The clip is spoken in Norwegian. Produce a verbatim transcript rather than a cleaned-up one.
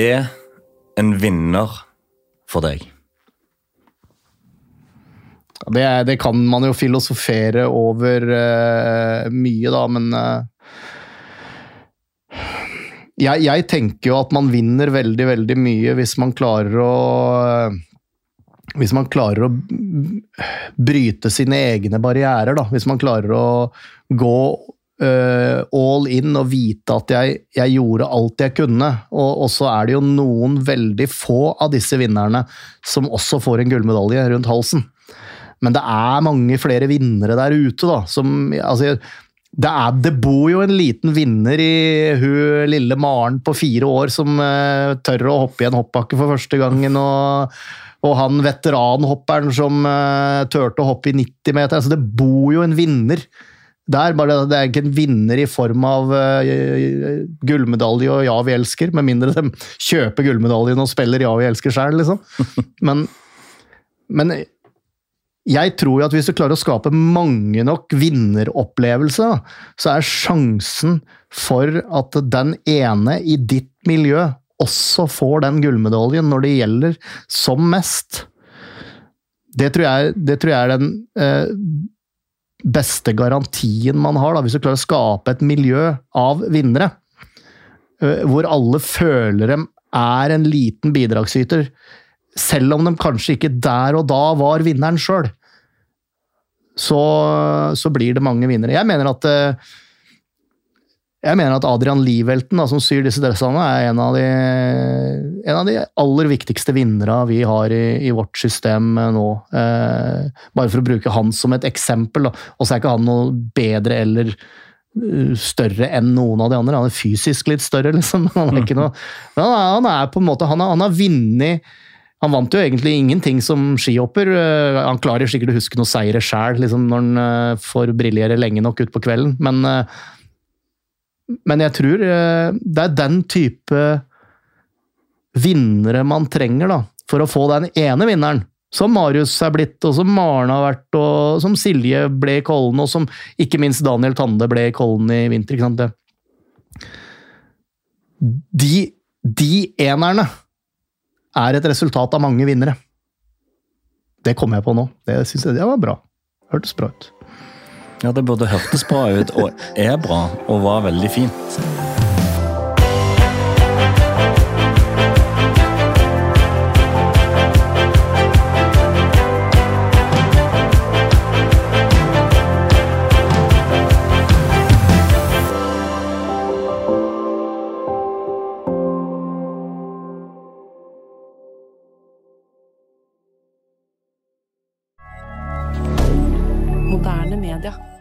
er en vinner for deg? Det, det kan man jo filosofere over uh, mye da, men uh, jeg, jeg tenker jo at man vinner veldig, veldig mye hvis man klarer å uh, hvis man klarer å bryte sine egne barrierer da, hvis man klarer å gå uh, all in og vite at jeg, jeg gjorde alt jeg kunne, og, og så er det jo noen veldig få av disse vinnerne som også får en gullmedalje rundt halsen. Men det er mange flere vinnere der ute da, som, altså, det, er, det bor jo en liten vinner i hun lille Maren på fire år som uh, tør å hoppe i en hoppbakke for første gangen, og, og han veteranhopperen som uh, tørte å hoppe i nitti meter, altså det bor jo en vinner der, bare det er ikke en vinner i form av uh, gullmedalje og ja, vi elsker, med mindre de kjøper gullmedaljen og spiller ja, vi elsker selv, liksom. Men, men jeg tror jo at hvis du klarer å skape mange nok vinneropplevelser, så er sjansen for at den ene i ditt miljø også får den gullmedaljen når det gjelder som mest. Det tror jeg, det tror jeg er den eh, beste garantien man har, da, hvis du klarer å skape et miljø av vinnere, eh, hvor alle føler dem er en liten bidragsyter, selv om de kanskje ikke der og da var vinneren selv, så, så blir det mange vinnere. Jeg mener at jeg mener at Adrian Livelten, da, som syr disse dressene, er en av de, en av de aller viktigste vinnere vi har i, i vårt system nå. Eh, bare for å bruke han som et eksempel, da. Og så er ikke han noe bedre eller større enn noen av de andre. Han er fysisk litt større, liksom. Han er ikke noe, men han er, han er på en måte, han har, han har vunnet. Han vant jo egentlig ingenting som skihopper. Han klarer sikkert å huske noe seire selv, liksom, når han får briljere lenge nok ut på kvelden. Men, men jeg tror det er den type vinnere man trenger da, for å få den ene vinneren, som Marius er blitt, og som Maren har vært, og som Silje ble i Kollen, og som ikke minst Daniel Tande ble i Kollen i vinter. Ikke sant? De, de enerne er et resultat av mange vinnere. Det kom jeg på nå. Det synes jeg det var bra. Hørtes bra ut. Ja, det burde hørtes bra ut, og er bra, og var veldig fint. Moderne media.